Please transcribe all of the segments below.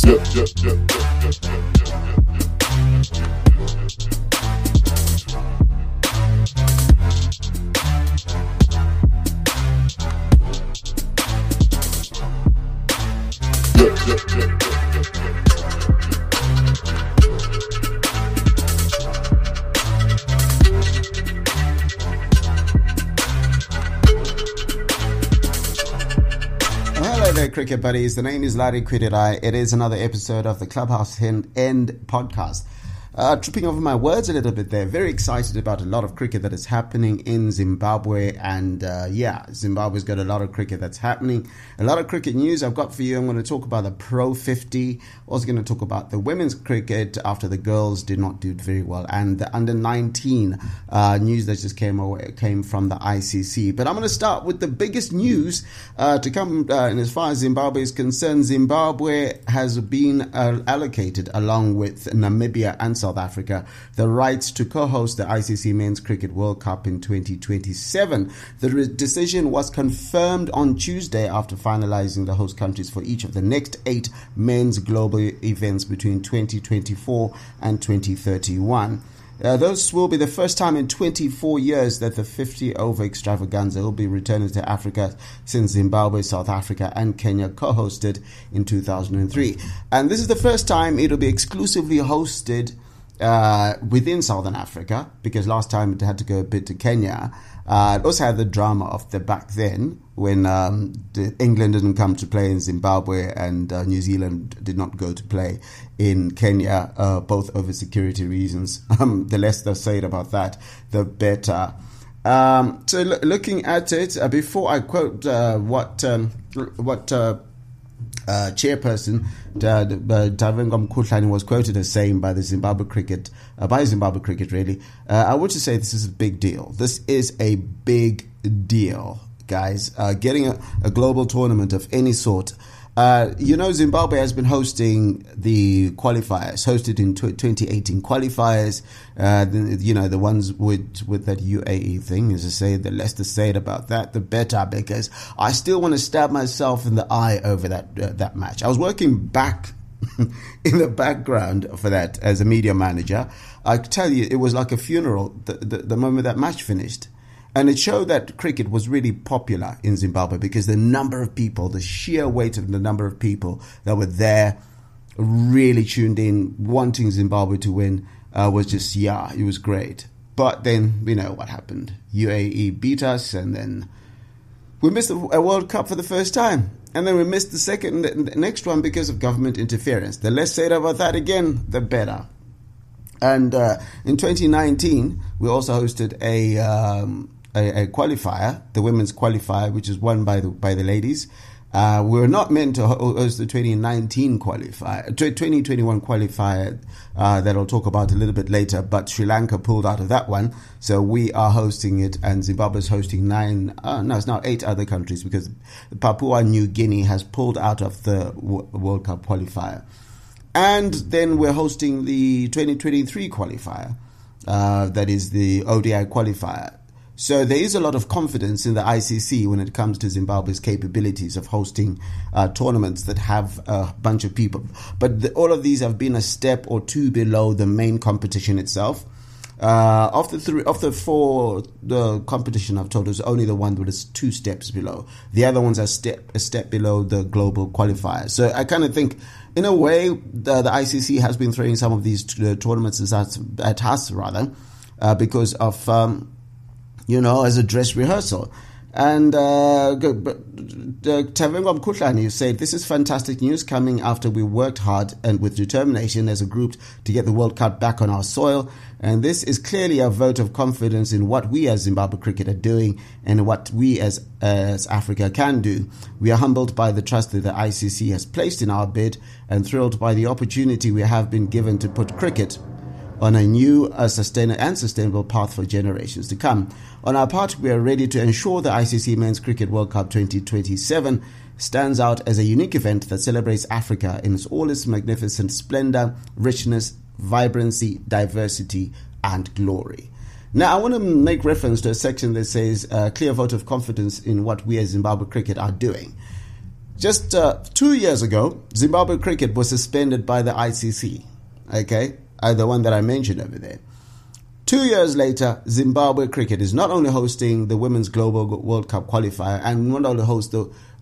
Cricket buddies, the name is Larry Kwirirai. It is another episode of the Clubhouse End podcast. Tripping over my words a little bit there. Very excited about a lot of cricket that is happening in Zimbabwe. And Zimbabwe's got a lot of cricket that's happening. A lot of cricket news I've got for you. I'm going to talk about the Pro 50. Also going to talk about the women's cricket after the girls did not do very well. And the under 19 news that just came from the ICC. But I'm going to start with the biggest news to come. And as far as Zimbabwe is concerned, Zimbabwe has been allocated along with Namibia and South Africa the rights to co-host the ICC Men's Cricket World Cup in 2027. The decision was confirmed on Tuesday after finalizing the host countries for each of the next 8 men's global events between 2024 and 2031. Those will be the first time in 24 years that the 50-over extravaganza will be returning to Africa since Zimbabwe, South Africa, and Kenya co-hosted in 2003. And this is the first time it will be exclusively hosted within Southern Africa, because last time it had to go a bit to Kenya. It also had the drama of the back then when England didn't come to play in Zimbabwe and New Zealand did not go to play in Kenya, both over security reasons. The less they say about that, the better. So looking at it, before I quote what chairperson Tavengo Mkhuhlane was quoted as saying by Zimbabwe Cricket, really, I would just say this is a big deal. This is a big deal, guys. Getting a global tournament of any sort. Zimbabwe has been hosting the qualifiers, hosted in 2018 qualifiers, the ones with that UAE thing. As I say, the less to say about that, the better, because I still want to stab myself in the eye over that match. I was working back in the background for that as a media manager. I tell you, it was like a funeral the moment that match finished. And it showed that cricket was really popular in Zimbabwe because the number of people, the sheer weight of the number of people that were there really tuned in, wanting Zimbabwe to win, was just, it was great. But then, we know what happened. UAE beat us, and then we missed a World Cup for the first time. And then we missed the next one because of government interference. The less said about that again, the better. And in 2019, we also hosted a qualifier, the women's qualifier, which is won by the ladies. We were not meant to host the 2021 qualifier that I'll talk about a little bit later, but Sri Lanka pulled out of that one, so we are hosting it, and Zimbabwe is hosting 8 other countries because Papua New Guinea has pulled out of the World Cup qualifier. And then we're hosting the 2023 qualifier, that is the ODI qualifier. So there is a lot of confidence in the ICC when it comes to Zimbabwe's capabilities of hosting tournaments that have a bunch of people. But all of these have been a step or two below the main competition itself. Of the 4, the competition I've told is only the one that is 2 steps below. The other ones are a step below the global qualifier. So I kind of think, in a way, the ICC has been throwing some of these tournaments at us, because of as a dress rehearsal. And Tavengo Mkhuhlane said, this is fantastic news coming after we worked hard and with determination as a group to get the World Cup back on our soil. And this is clearly a vote of confidence in what we as Zimbabwe cricket are doing and what we as Africa can do. We are humbled by the trust that the ICC has placed in our bid and thrilled by the opportunity we have been given to put cricket on a new sustainable path for generations to come. On our part, we are ready to ensure the ICC Men's Cricket World Cup 2027 stands out as a unique event that celebrates Africa in all its magnificent splendor, richness, vibrancy, diversity, and glory. Now, I want to make reference to a section that says clear vote of confidence in what we as Zimbabwe cricket are doing. Just 2 years ago, Zimbabwe cricket was suspended by the ICC. Okay, the one that I mentioned over there. 2 years later, Zimbabwe cricket is not only hosting the Women's Global World Cup qualifier and not only host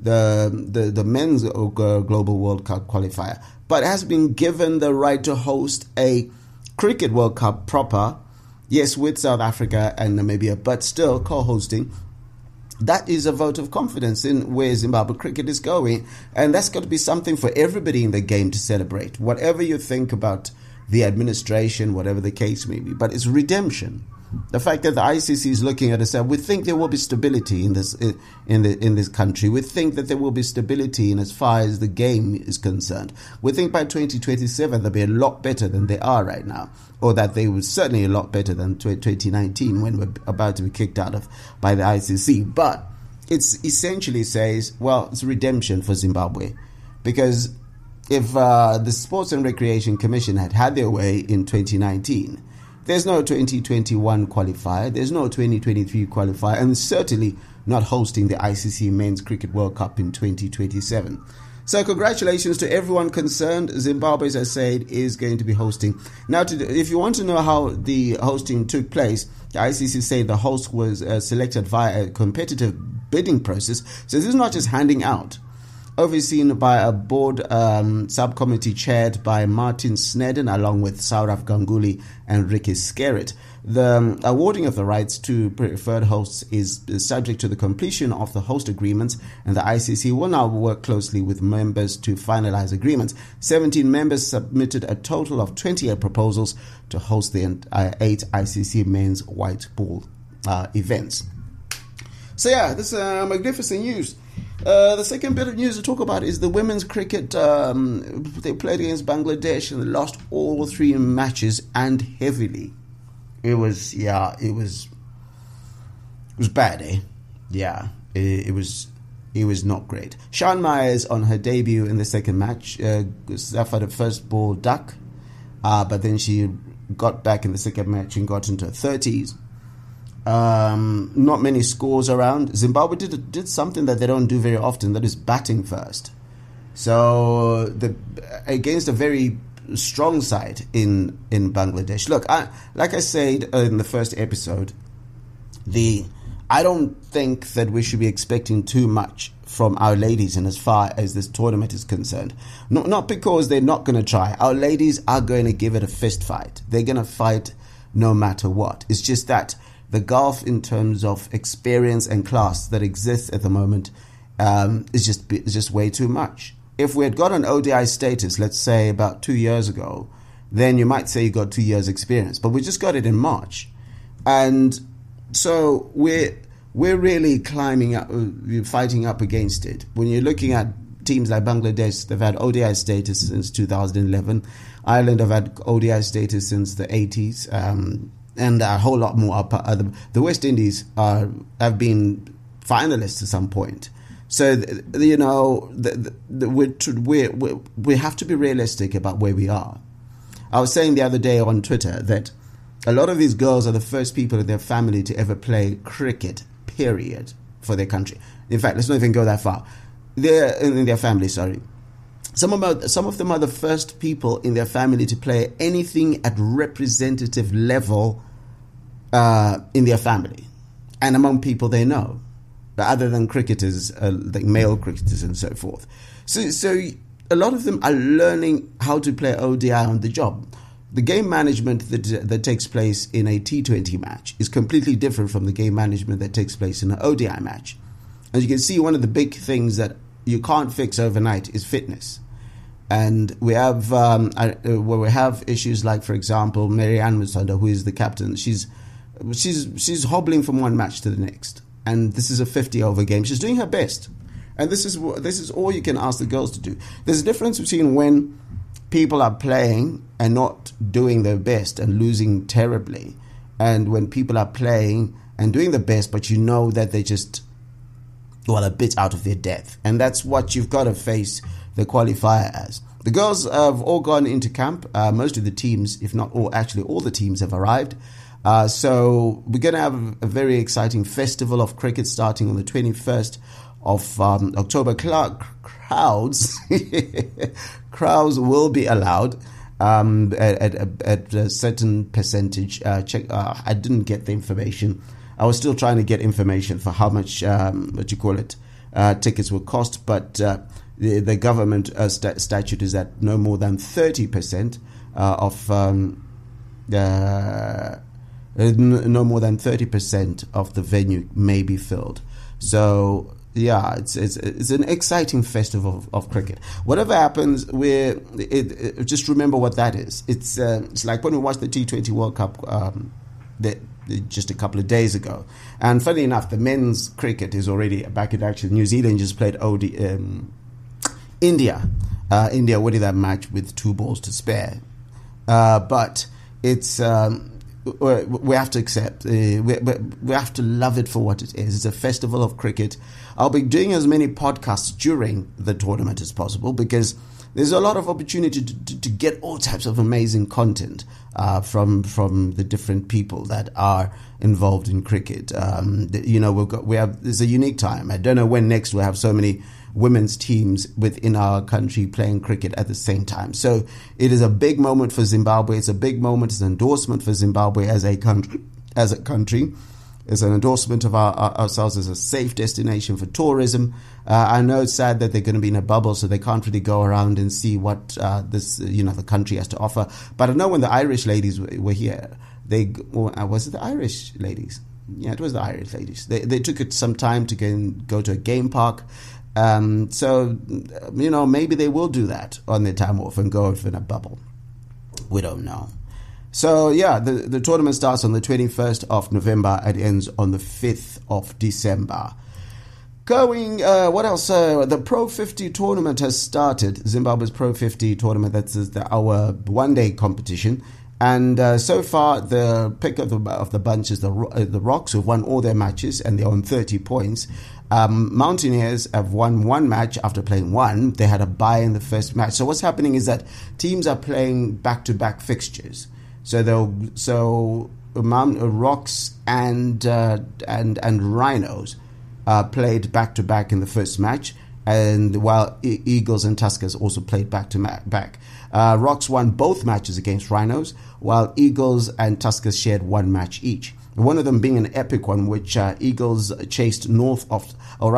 the Men's Global World Cup qualifier, but has been given the right to host a Cricket World Cup proper, yes, with South Africa and Namibia, but still co-hosting. That is a vote of confidence in where Zimbabwe cricket is going, and that's got to be something for everybody in the game to celebrate. Whatever you think about the administration, whatever the case may be, but it's redemption. The fact that the ICC is looking at us, we think there will be stability in this country. We think that there will be stability in as far as the game is concerned. We think by 2027 they'll be a lot better than they are right now, or that they were certainly a lot better than 2019 when we're about to be kicked out of by the ICC. But it's essentially says, well, it's redemption for Zimbabwe, because if the Sports and Recreation Commission had their way in 2019, there's no 2021 qualifier, there's no 2023 qualifier, and certainly not hosting the ICC Men's Cricket World Cup in 2027. So congratulations to everyone concerned. Zimbabwe, as I said, is going to be hosting. Now, if you want to know how the hosting took place, the ICC said the host was selected via a competitive bidding process. So this is not just handing out. Overseen by a board subcommittee chaired by Martin Snedden, along with Saurav Ganguly and Ricky Skerritt. The awarding of the rights to preferred hosts is subject to the completion of the host agreements, and the ICC will now work closely with members to finalize agreements. 17 members submitted a total of 28 proposals to host the 8 ICC men's white ball events. So yeah, this is magnificent news. The second bit of news to talk about is the women's cricket. They played against Bangladesh and they lost all 3 matches, and heavily. It was bad, eh? Yeah, it was not great. Sian Myers on her debut in the second match suffered a first ball duck, but then she got back in the second match and got into her 30s. Not many scores around. Zimbabwe did something that they don't do very often, that is batting first. So against a very strong side in Bangladesh. Look, like I said in the first episode, I don't think that we should be expecting too much from our ladies in as far as this tournament is concerned. Not because they're not going to try. Our ladies are going to give it a fist fight. They're going to fight no matter what. It's just that the gulf in terms of experience and class that exists at the moment is just way too much. If we had got an ODI status, let's say about 2 years ago, then you might say you got 2 years experience. But we just got it in March. And so we're really climbing up, fighting up against it. When you're looking at teams like Bangladesh, they've had ODI status since 2011. Ireland have had ODI status since the 80s. And a whole lot more. The West Indies have been finalists at some point. So, we have to be realistic about where we are. I was saying the other day on Twitter that a lot of these girls are the first people in their family to ever play cricket, period, for their country. In fact, let's not even go that far. They're in their family, sorry. Some of them are the first people in their family to play anything at representative level in their family and among people they know, but other than cricketers, like male cricketers and so forth. So a lot of them are learning how to play ODI on the job. The game management that takes place in a T20 match is completely different from the game management that takes place in an ODI match. As you can see, one of the big things that you can't fix overnight is fitness. And we have where we have issues like, for example, Marianne Musonda, who is the captain. She's hobbling from one match to the next, and this is a 50-over game. She's doing her best, and this is all you can ask the girls to do. There's a difference between when people are playing and not doing their best and losing terribly, and when people are playing and doing the best, but you know that they just a bit out of their depth, and that's what you've got to face the qualifier as. The girls have all gone into camp. Most of the teams, if not all, actually all the teams have arrived. So we're going to have a very exciting festival of cricket starting on the 21st of October, crowds crowds will be allowed at a certain percentage. I didn't get the information. I was still trying to get information for how much tickets will cost, but the government statute is that no more than 30% of no more than 30% of the venue may be filled. So yeah, it's an exciting festival of cricket. Whatever happens, just remember what that is. It's like when we watched the T20 World Cup just a couple of days ago, and funny enough, the men's cricket is already back in action. New Zealand just played India winning that match with 2 balls to spare, but it's. We have to accept. We have to love it for what it is. It's a festival of cricket. I'll be doing as many podcasts during the tournament as possible because there's a lot of opportunity to get all types of amazing content from the different people that are involved in cricket. It's a unique time. I don't know when next we'll have so many women's teams within our country playing cricket at the same time. So it is a big moment for Zimbabwe. It's a big moment. It's an endorsement for Zimbabwe as a country. It's an endorsement of ourselves as a safe destination for tourism. I know it's sad that they're going to be in a bubble, so they can't really go around and see what the country has to offer. But I know when the Irish ladies were here, was it the Irish ladies? Yeah, it was the Irish ladies. They took it some time to go to a game park. Maybe they will do that on their time off and go off in a bubble. We don't know. So, yeah, the tournament starts on the 21st of November and ends on the 5th of December. What else? The Pro 50 tournament has started. Zimbabwe's Pro 50 tournament, that's our one-day competition. And so far, the pick of the bunch is the Rocks, who've won all their matches, and they're on 30 points. Mountaineers have won one match after playing one. They had a bye in the first match. So what's happening is that teams are playing back-to-back fixtures. So Rocks and Rhinos played back-to-back in the first match, and while Eagles and Tuskers also played back-to-back. Rocks won both matches against Rhinos, while Eagles and Tuskers shared one match each. One of them being an epic one, which Tuskers chased north of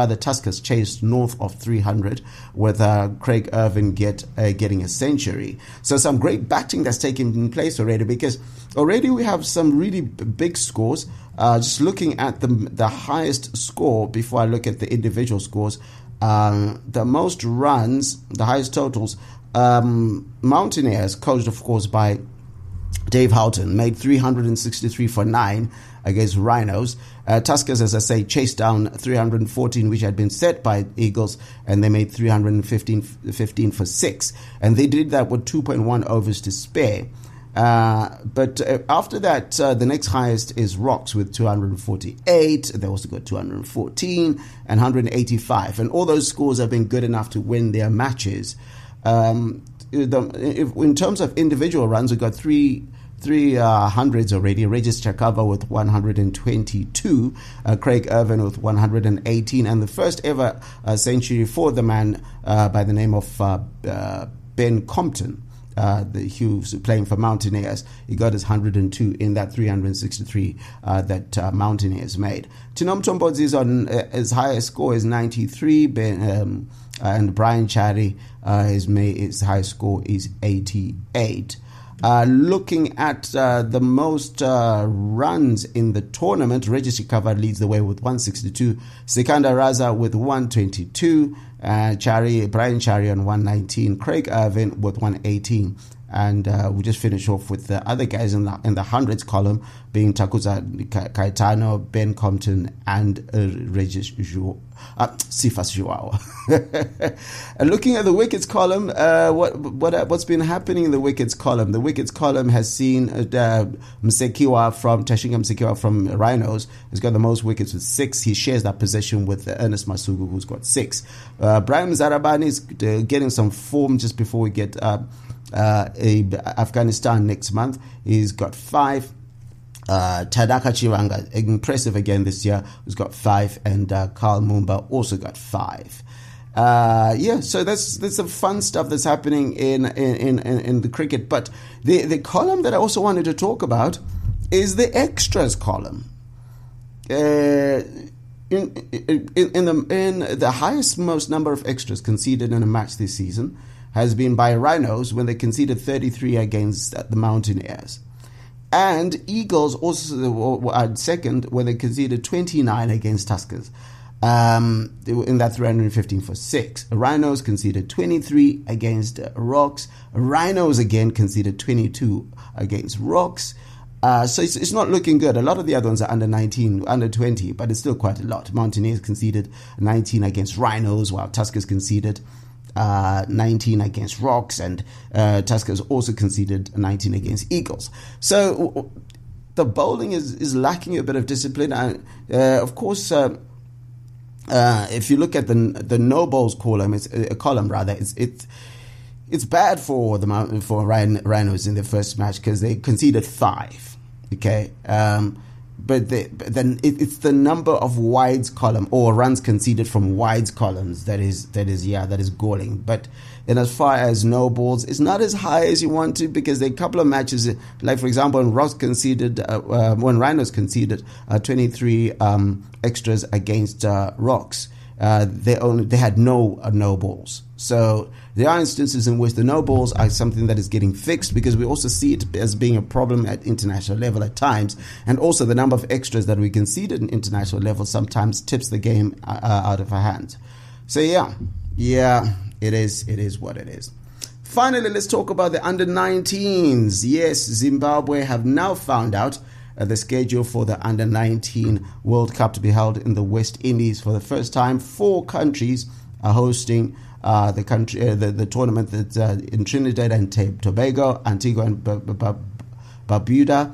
300, with Craig Irvin getting a century. So some great batting that's taken place already, because already we have some really big scores. Just looking at the highest score before I look at the individual scores, the most runs, the highest totals, Mountaineers, coached of course by Dave Houghton, made 363 for 9 against Rhinos. Tuskers, as I say, chased down 314, which had been set by Eagles, and they made 315 for 6. And they did that with 2.1 overs to spare. But after that, the next highest is Rocks with 248. They also got 214 and 185. And all those scores have been good enough to win their matches. In terms of individual runs, we've got three hundreds already. Regis Chakava with 122, Craig Irvin with 118, and the first ever century for the man by the name of Ben Compton, who's playing for Mountaineers. He got his 102 in that 363 that Mountaineers made. Tinom Tombodzi's on his highest score is 93, and Brian Chari, his highest score is 88. Looking at the most runs in the tournament, Regis Chakava leads the way with 162, Sikandar Raza with 122, Brian Chari on 119, Craig Irvin with 118. And we just finish off with the other guys in the hundreds column, being Takuza Caetano, Ben Compton, and Sifas Joao. Looking at the wickets column, what's been happening in the wickets column? The wickets column has seen Tashinga Msekiwa from Rhinos has got the most wickets with 6. He shares that position with Ernest Masugu, who's got 6. Brahim Zarabani is getting some form just before we get Afghanistan next month. He's got 5. Tadaka Chiranga, impressive again this year, who's got 5, and Carl Mumba also got 5. So that's some fun stuff that's happening in the cricket. But the column that I also wanted to talk about is the extras column. In the highest most number of extras conceded in a match this season has been by Rhinos when they conceded 33 against the Mountaineers. And Eagles also were second when they conceded 29 against Tuskers. In that 315 for 6. Rhinos conceded 23 against Rocks. Rhinos again conceded 22 against Rocks. So it's not looking good. A lot of the other ones are under 19, under 20, but it's still quite a lot. Mountaineers conceded 19 against Rhinos, while Tuskers conceded 19 against Rocks, and Tuskers also conceded 19 against Eagles. So the bowling is lacking a bit of discipline. Of course, if you look at the no bowls column, it's bad for Rhinos in their first match because they conceded 5. Okay, but then it's the number of wides column or runs conceded from wides columns that is galling. But then as far as no balls, it's not as high as you want to, because there are a couple of matches, like for example, when Rhinos conceded 23 extras against Rocks. They had no balls. So there are instances in which the no balls are something that is getting fixed, because we also see it as being a problem at international level at times, and also the number of extras that we conceded in international level sometimes tips the game out of our hands. So yeah, it is what it is. Finally, let's talk about the under-19s. Yes, Zimbabwe have now found out the schedule for the Under-19 World Cup to be held in the West Indies. For the first time, 4 countries are hosting the tournament that's in Trinidad and Tobago, Antigua and Barbuda,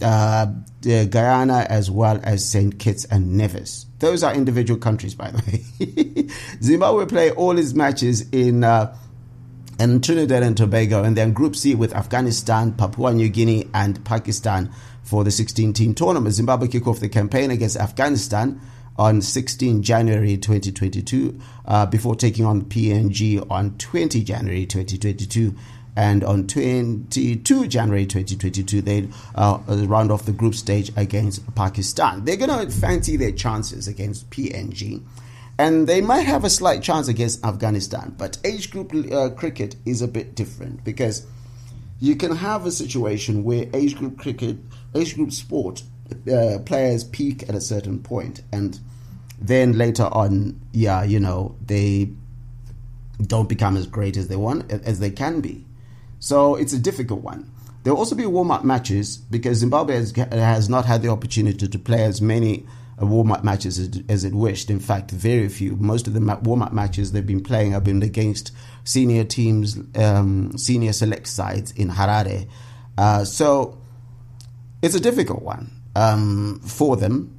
Guyana, as well as St. Kitts and Nevis. Those are individual countries, by the way. Zimbabwe play all its matches in Trinidad and Tobago, and then Group C with Afghanistan, Papua New Guinea, and Pakistan for the 16-team tournament. Zimbabwe kick off the campaign against Afghanistan on 16 January 2022, before taking on PNG on 20 January 2022. And on 22 January 2022, they round off the group stage against Pakistan. They're going to fancy their chances against PNG. And they might have a slight chance against Afghanistan. But age group cricket is a bit different, because you can have a situation where age group sport players peak at a certain point, and then later on, they don't become as great as they can be. So it's a difficult one. There will also be warm-up matches, because Zimbabwe has not had the opportunity to play as many warm-up matches as it wished. In fact, very few. Most of the warm-up matches they've been playing have been against senior teams, senior select sides in Harare. So it's a difficult one for them.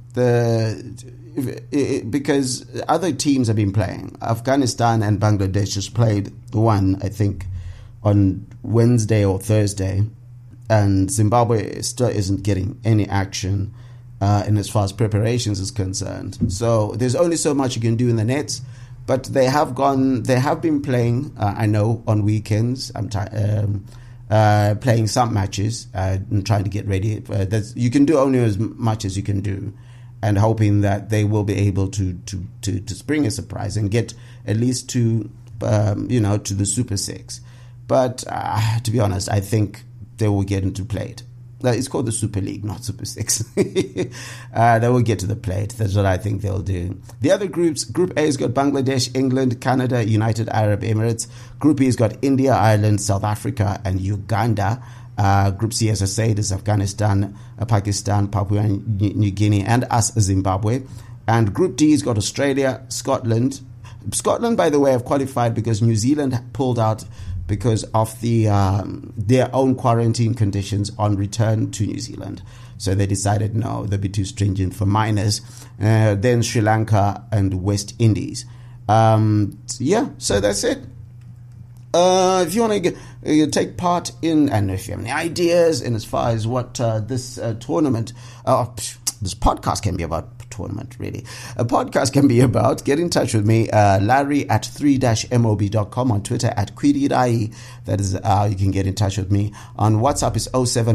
Because other teams have been playing. Afghanistan and Bangladesh just played one, I think, on Wednesday or Thursday, and Zimbabwe still isn't getting any action in as far as preparations is concerned. So there's only so much you can do in the nets, but they have been playing, I know, on weekends. Playing some matches and trying to get ready. You can do only as much as you can do, and hoping that they will be able to spring a surprise and get at least to the Super 6. But to be honest, I think they will get into plate. It's called the Super League, not Super 6. They will get to the plate. That's what I think they'll do. The other groups, Group A has got Bangladesh, England, Canada, United Arab Emirates. Group B has got India, Ireland, South Africa, and Uganda. Group C, as I said, is Afghanistan, Pakistan, Papua New Guinea, and us, Zimbabwe. And Group D has got Australia, Scotland. Scotland, by the way, have qualified because New Zealand pulled out because of their own quarantine conditions on return to New Zealand. So they decided, no, they'll be too stringent for minors. Then Sri Lanka and West Indies. So that's it. If you want to take part in, and if you have any ideas in as far as what this tournament, this podcast can be about, tournament really, a podcast can be about, get in touch with me, Larry at 3-mob.com, on Twitter at Kwirirai. That is how you can get in touch with me. On WhatsApp is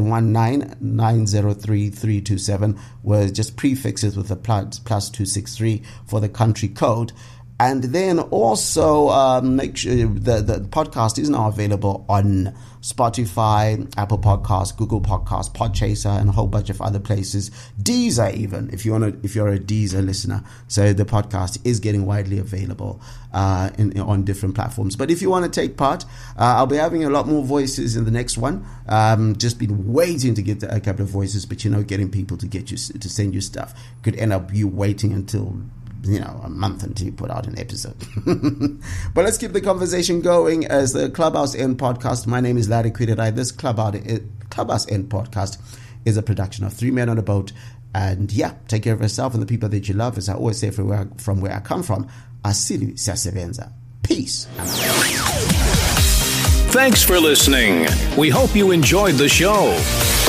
0719-903-327, where just prefix it with the plus 263 for the country code. And then also make sure the podcast is now available on Spotify, Apple Podcasts, Google Podcasts, Podchaser, and a whole bunch of other places. Deezer, even if you're a Deezer listener. So the podcast is getting widely available on different platforms. But if you want to take part, I'll be having a lot more voices in the next one. Just been waiting to get a couple of voices, but getting people to get you to send you stuff could end up you waiting until a month until you put out an episode. But let's keep the conversation going as the Clubhouse End podcast. My name is Larry Kwirirai. This Clubhouse End podcast is a production of Three Men on a Boat. And take care of yourself and the people that you love. As I always say from where I come from, asili siyasebenza. Peace. Thanks for listening. We hope you enjoyed the show.